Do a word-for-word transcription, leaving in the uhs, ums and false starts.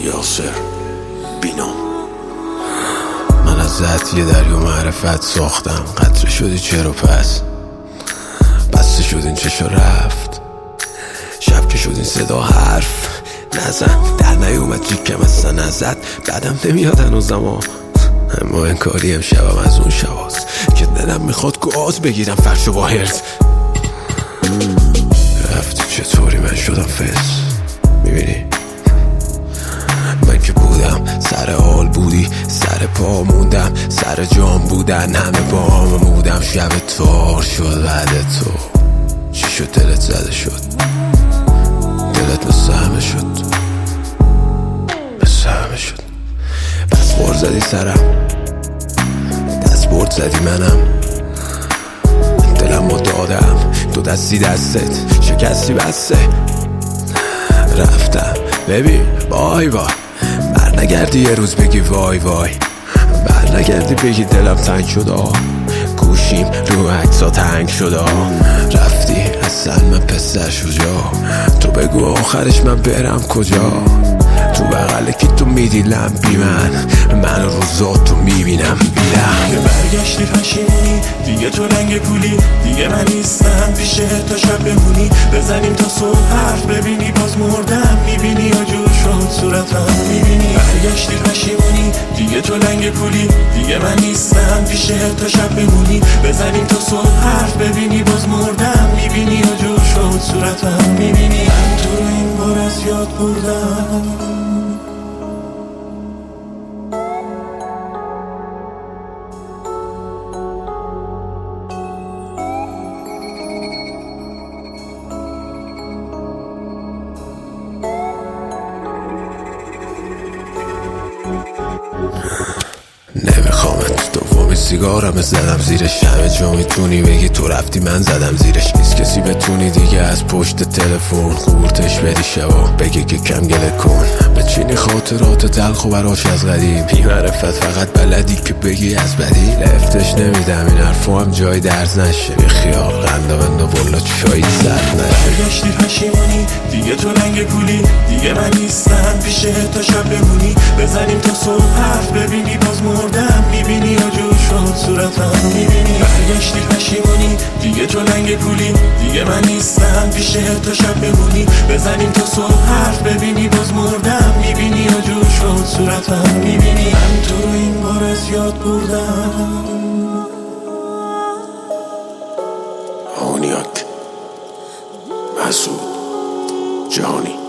یاسر بینام. من ازت یه دریا معرفت ساختم، قطره شدی چرا پس بسته شد این چشا رفت، شب که شد این صدا حرف نزن، در نیومد جیکم اصلا ازت بعدم نمیاد هنوزم ها، اما انکاری امشبم از اون شباست که دلم میخواد گاز بگیرم فرشو با هرت. رفتی چطوری من شدم فس، میبینی من که بودم سر حال بودی، سر پا موندم، سر جام بودن همه با هم بودم، شب تار شد بعد تو چی شد دلت زده شد، دلت مثل همه شد مثل همه شد، بس بار زدی سرم دست برد زدی منم، دلم رو دادم دو دستی دستت شکستی بسته رفتم. ببین بای بای بر نگردی یه روز بگی وای وای، بر نگردی بگی دلم تنگ شده، گوشیم رو عکسا تنگ شده، رفتی اصلا من پسر شجاع، تو بگو آخرش من برم کجا، تو بغله که تو میدیلم بی من من روزات تو میبینم بیلم. که برگشتی پشیمونی دیگه تو رنگ پولی، دیگه من نیستم پیشه تا شب بمونی، بزنیم تا صبح حرف ببینی باز مردم میبینی یا جور شد صورتم میبینی. برگشتی پشیمونی دیگه تو رنگ پولی، دیگه من نیستم پیشه تا شب بمونی، بزنیم تا صبح حرف ببینی باز مردم میبینی یا جور شد صورتم میبینی. من تو رو این بار از یاد بردم. نمیخوامت دومی سیگارم زدم زیرش، همه جا میتونی بگی تو رفتی من زدم زیرش، نیست کسی بتونی دیگه از پشت تلفن قورتش بدی شبا بگی که کم گله کن، بچینی خاطرات تلخ و براش از قدیم، بی معرفت فقط بلدی که بگی از بدی، لفتش نمیدم این حرفو هم جای درز نشه، بی خیال قنده بنده بلا چایی زد نشه. برگشتی پشیمونی دیگه تو رنگ پولی، دیگه من نیستم پیشه تا شب بمونی، بزنیم تا صبح حرف ببینی باز مردم میبینی یا جور شد صورتم میبینی. برگشتی پشیمونی دیگه تو رنگ پولی، دیگه من نیستم پیشه تا شب بمونی، بزنیم تا صبح حرف ببینی باز مردم میبینی یا جور شد صورتم میبینی. من تو رو این بار از یاد بردم. آنیاک مسعود جهانی.